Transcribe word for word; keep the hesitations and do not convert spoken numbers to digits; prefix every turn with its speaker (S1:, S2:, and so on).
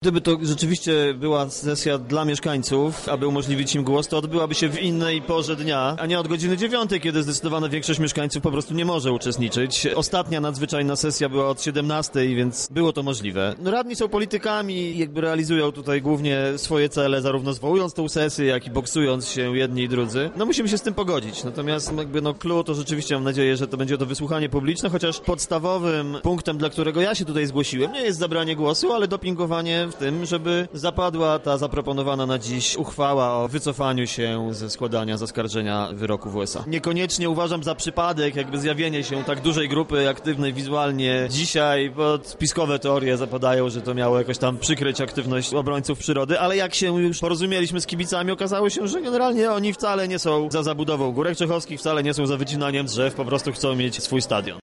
S1: Gdyby to rzeczywiście była sesja dla mieszkańców, aby umożliwić im głos, to odbyłaby się w innej porze dnia, a nie od godziny dziewiątej, kiedy zdecydowana większość mieszkańców po prostu nie może uczestniczyć. Ostatnia nadzwyczajna sesja była od siedemnastej, więc było to możliwe. No, radni są politykami i jakby realizują tutaj głównie swoje cele, zarówno zwołując tą sesję, jak i boksując się jedni i drudzy. No musimy się z tym pogodzić. Natomiast jakby no clue to rzeczywiście mam nadzieję, że to będzie to wysłuchanie publiczne, chociaż podstawowym punktem, dla którego ja się tutaj zgłosiłem, nie jest zabranie głosu, ale dopingowanie w tym, żeby zapadła ta zaproponowana na dziś uchwała o wycofaniu się ze składania zaskarżenia wyroku w U S A. Niekoniecznie uważam za przypadek jakby zjawienie się tak dużej grupy aktywnej wizualnie dzisiaj, bo spiskowe teorie zapadają, że to miało jakoś tam przykryć aktywność obrońców przyrody, ale jak się już porozumieliśmy z kibicami, okazało się, że generalnie oni wcale nie są za zabudową Górek Czechowskich, wcale nie są za wycinaniem drzew, po prostu chcą mieć swój stadion.